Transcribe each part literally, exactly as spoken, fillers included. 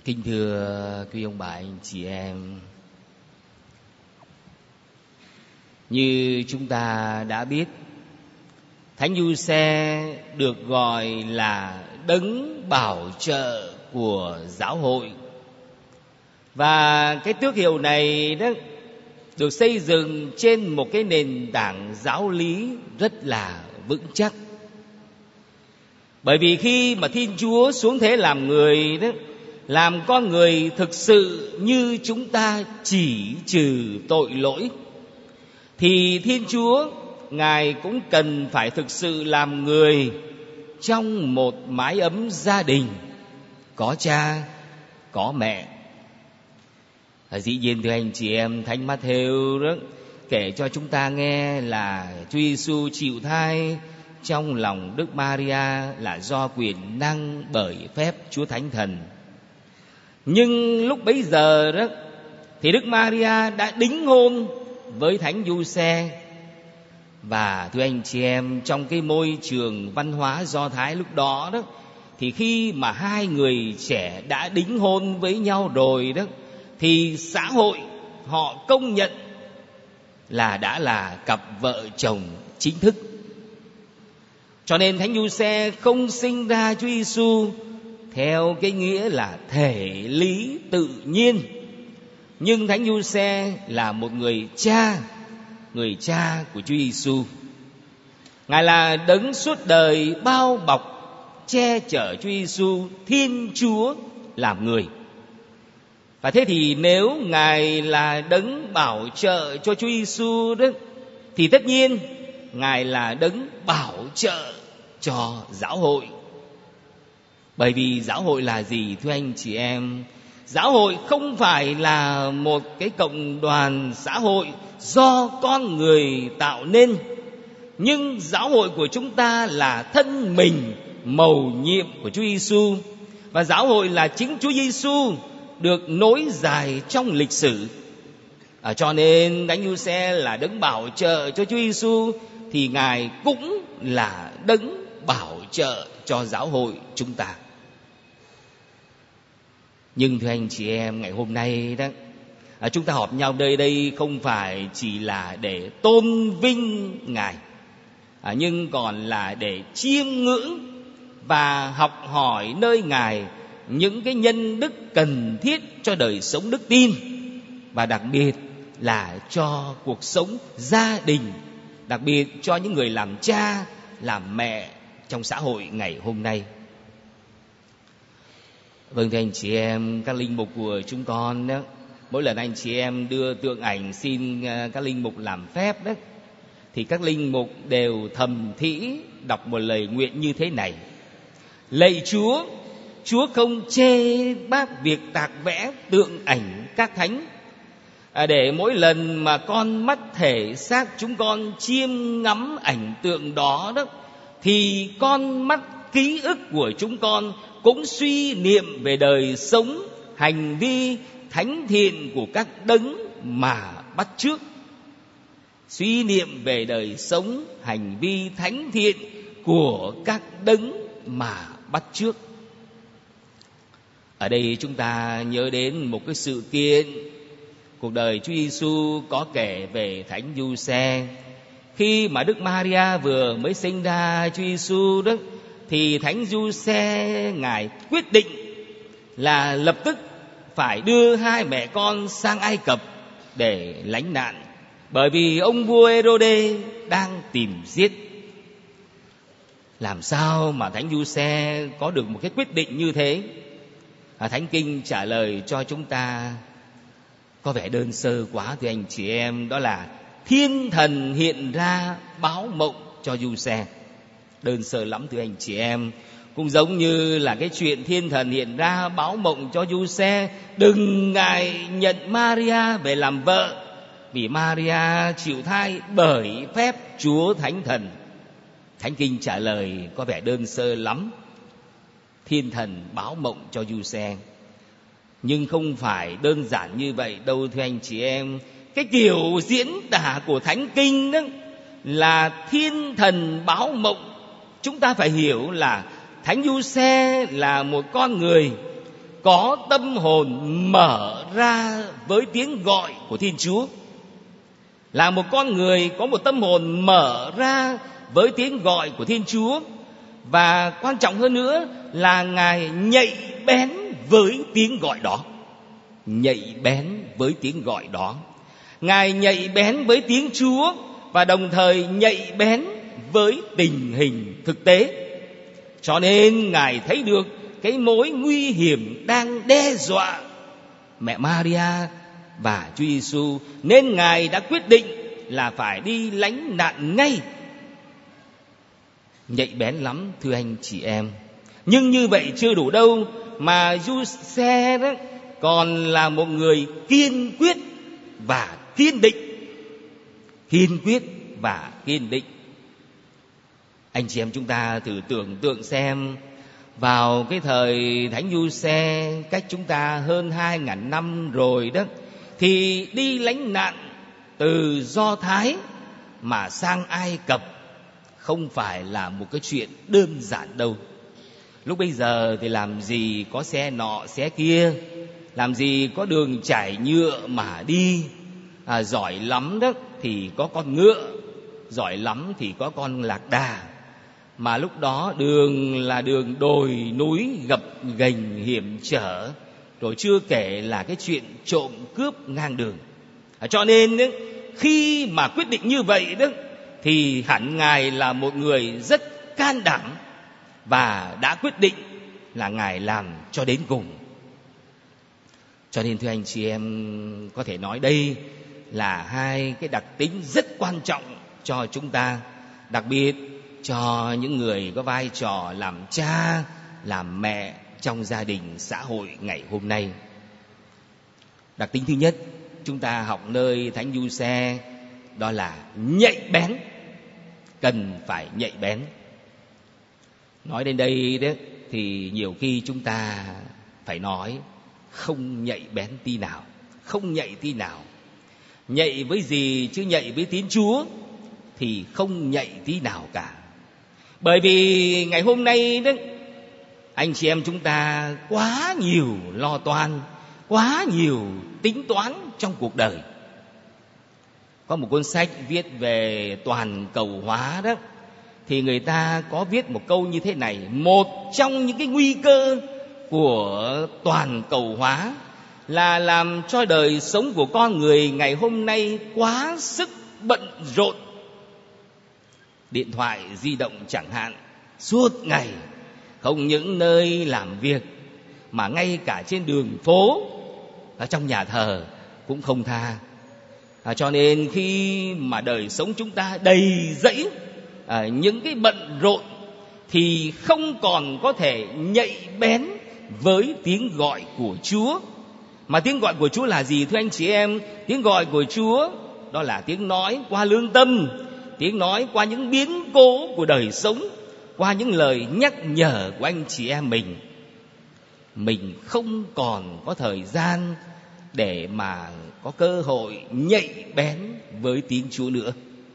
Kính thưa quý ông bà anh chị em, như chúng ta đã biết, Thánh Giuse được gọi là đấng bảo trợ của giáo hội. Và cái tước hiệu này đó được xây dựng trên một cái nền tảng giáo lý rất là vững chắc. Bởi vì khi mà Thiên Chúa xuống thế làm người đó, làm con người thực sự như chúng ta, chỉ trừ tội lỗi, thì Thiên Chúa Ngài cũng cần phải thực sự làm người trong một mái ấm gia đình, có cha, có mẹ. À, dĩ nhiên thưa anh chị em, Thánh Mát-thêu đó kể cho chúng ta nghe là Chúa Giêsu chịu thai trong lòng Đức Maria là do quyền năng bởi phép Chúa Thánh Thần. Nhưng lúc bấy giờ đó thì Đức Maria đã đính hôn với Thánh Giuse. Và thưa anh chị em, trong cái môi trường văn hóa Do Thái lúc đó đó, thì khi mà hai người trẻ đã đính hôn với nhau rồi đó, thì xã hội họ công nhận là đã là cặp vợ chồng chính thức. Cho nên Thánh Giuse không sinh ra Chúa Giêsu theo cái nghĩa là thể lý tự nhiên, nhưng Thánh Giuse là một người cha, người cha của Chúa Giêsu. Ngài là đấng suốt đời bao bọc che chở Chúa Giêsu, Thiên Chúa làm người. Và thế thì nếu Ngài là đấng bảo trợ cho Chúa Giêsu đó, thì tất nhiên Ngài là đấng bảo trợ cho giáo hội. Bởi vì giáo hội là gì thưa anh chị em? Giáo hội không phải là một cái cộng đoàn xã hội do con người tạo nên, nhưng giáo hội của chúng ta là thân mình mầu nhiệm của Chúa Giêsu, và giáo hội là chính Chúa Giêsu được nối dài trong lịch sử. À, cho nên Thánh Giuse là đấng bảo trợ cho Chúa Giêsu, thì Ngài cũng là đấng bảo trợ cho giáo hội chúng ta. Nhưng thưa anh chị em, ngày hôm nay đó, à, chúng ta họp nhau nơi đây không phải chỉ là để tôn vinh Ngài, à, nhưng còn là để chiêm ngưỡng và học hỏi nơi Ngài những cái nhân đức cần thiết cho đời sống đức tin, và đặc biệt là cho cuộc sống gia đình, đặc biệt cho những người làm cha, làm mẹ trong xã hội ngày hôm nay. Vâng thưa anh chị em, các linh mục của chúng con đó, mỗi lần anh chị em đưa tượng ảnh xin các linh mục làm phép đó, thì các linh mục đều thầm thỉ đọc một lời nguyện như thế này: lạy Chúa, Chúa không chê bác việc tạc vẽ tượng ảnh các thánh, à, để mỗi lần mà con mắt thể xác chúng con chiêm ngắm ảnh tượng đó đó, thì con mắt ký ức của chúng con cũng suy niệm về đời sống, hành vi thánh thiện của các đấng mà bắt chước. Suy niệm về đời sống, hành vi thánh thiện của các đấng mà bắt chước. Ở đây chúng ta nhớ đến một cái sự kiện cuộc đời Chúa Giêsu có kể về Thánh Giuse. Khi mà Đức Maria vừa mới sinh ra Chúa Giêsu đó, thì Thánh Giuse Ngài quyết định là lập tức phải đưa hai mẹ con sang Ai Cập để lánh nạn, bởi vì ông vua Hêrôđê đang tìm giết. Làm sao mà Thánh Giuse có được một cái quyết định như thế? À, Thánh Kinh trả lời cho chúng ta có vẻ đơn sơ quá thưa anh chị em, đó là Thiên Thần hiện ra báo mộng cho Giuse. Đơn sơ lắm thưa anh chị em. Cũng giống như là cái chuyện Thiên Thần hiện ra báo mộng cho Giuse đừng ngại nhận Maria về làm vợ, vì Maria chịu thai bởi phép Chúa Thánh Thần. Thánh Kinh trả lời có vẻ đơn sơ lắm. Thiên Thần báo mộng cho Giuse, nhưng không phải đơn giản như vậy đâu thưa anh chị em. Cái kiểu diễn tả của Thánh Kinh đó là Thiên Thần báo mộng, chúng ta phải hiểu là Thánh Giuse là một con người có tâm hồn mở ra với tiếng gọi của Thiên Chúa. Là một con người có một tâm hồn mở ra với tiếng gọi của Thiên Chúa. Và quan trọng hơn nữa là Ngài nhạy bén với tiếng gọi đó. Nhạy bén với tiếng gọi đó. Ngài nhạy bén với tiếng Chúa và đồng thời nhạy bén với tình hình thực tế. Cho nên Ngài thấy được cái mối nguy hiểm đang đe dọa mẹ Maria và Chúa Giêsu, nên Ngài đã quyết định là phải đi lánh nạn ngay. Nhạy bén lắm thưa anh chị em. Nhưng như vậy chưa đủ đâu, mà Giuse đó còn là một người kiên quyết và kiên định. Kiên quyết và kiên định. Anh chị em chúng ta thử tưởng tượng xem, vào cái thời Thánh Giuse cách chúng ta hơn hai ngàn năm rồi đó, thì đi lánh nạn từ Do Thái mà sang Ai Cập không phải là một cái chuyện đơn giản đâu. Lúc bây giờ thì làm gì có xe nọ xe kia, làm gì có đường trải nhựa mà đi. à, Giỏi lắm đó thì có con ngựa, giỏi lắm thì có con lạc đà. Mà lúc đó đường là đường đồi núi gập ghềnh hiểm trở, rồi chưa kể là cái chuyện trộm cướp ngang đường. à, Cho nên đó, khi mà quyết định như vậy đó, thì hẳn Ngài là một người rất can đảm và đã quyết định là Ngài làm cho đến cùng. Cho nên thưa anh chị em, có thể nói đây là hai cái đặc tính rất quan trọng cho chúng ta, đặc biệt cho những người có vai trò làm cha, làm mẹ trong gia đình xã hội ngày hôm nay. Đặc tính thứ nhất chúng ta học nơi Thánh Giuse đó là nhạy bén. Cần phải nhạy bén. Nói đến đây đó thì nhiều khi chúng ta phải nói không nhạy bén tí nào. Không nhạy tí nào. Nhạy với gì chứ nhạy với Thiên Chúa thì không nhạy tí nào cả. Bởi vì ngày hôm nay đó, anh chị em chúng ta quá nhiều lo toan, quá nhiều tính toán trong cuộc đời. Có một cuốn sách viết về toàn cầu hóa đó, thì người ta có viết một câu như thế này: một trong những cái nguy cơ của toàn cầu hóa là làm cho đời sống của con người ngày hôm nay quá sức bận rộn. Điện thoại di động chẳng hạn, suốt ngày, không những nơi làm việc mà ngay cả trên đường phố, ở trong nhà thờ cũng không tha. À, cho nên khi mà đời sống chúng ta đầy dẫy à, những cái bận rộn thì không còn có thể nhạy bén với tiếng gọi của Chúa. Mà tiếng gọi của Chúa là gì thưa anh chị em? Tiếng gọi của Chúa đó là tiếng nói qua lương tâm, tiếng nói qua những biến cố của đời sống, qua những lời nhắc nhở của anh chị em mình. Mình không còn có thời gian để mà có cơ hội nhạy bén với tiếng Chúa nữa.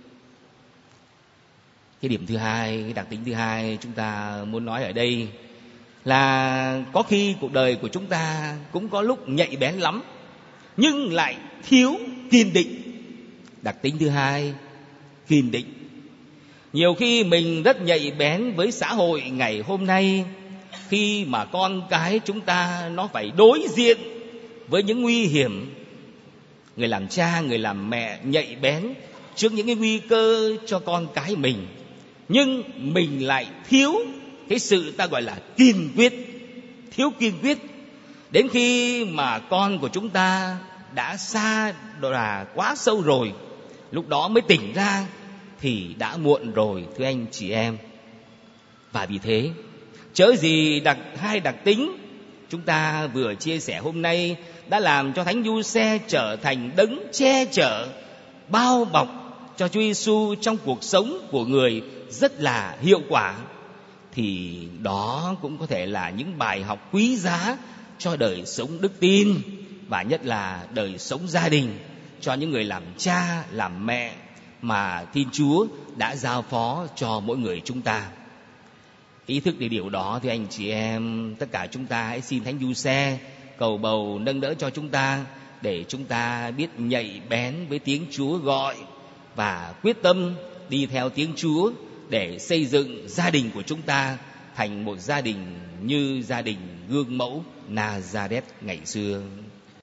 Cái điểm thứ hai, cái đặc tính thứ hai chúng ta muốn nói ở đây là có khi cuộc đời của chúng ta cũng có lúc nhạy bén lắm, nhưng lại thiếu kiên định. Đặc tính thứ hai, kiên định. Nhiều khi mình rất nhạy bén với xã hội ngày hôm nay, khi mà con cái chúng ta nó phải đối diện với những nguy hiểm. Người làm cha, người làm mẹ nhạy bén trước những cái nguy cơ cho con cái mình, nhưng mình lại thiếu cái sự ta gọi là kiên quyết. Thiếu kiên quyết. Đến khi mà con của chúng ta đã xa đà quá sâu rồi, lúc đó mới tỉnh ra thì đã muộn rồi thưa anh chị em. Và vì thế, chớ gì đặc hai đặc tính chúng ta vừa chia sẻ hôm nay đã làm cho Thánh Giuse trở thành đấng che chở, bao bọc cho Chúa Giêsu trong cuộc sống của người rất là hiệu quả. Thì đó cũng có thể là những bài học quý giá cho đời sống đức tin, và nhất là đời sống gia đình, cho những người làm cha, làm mẹ mà Thiên Chúa đã giao phó cho mỗi người chúng ta. Ý thức được điều đó thì anh chị em, tất cả chúng ta hãy xin Thánh Giuse cầu bầu nâng đỡ cho chúng ta, để chúng ta biết nhạy bén với tiếng Chúa gọi và quyết tâm đi theo tiếng Chúa để xây dựng gia đình của chúng ta thành một gia đình như gia đình gương mẫu Nazareth ngày xưa.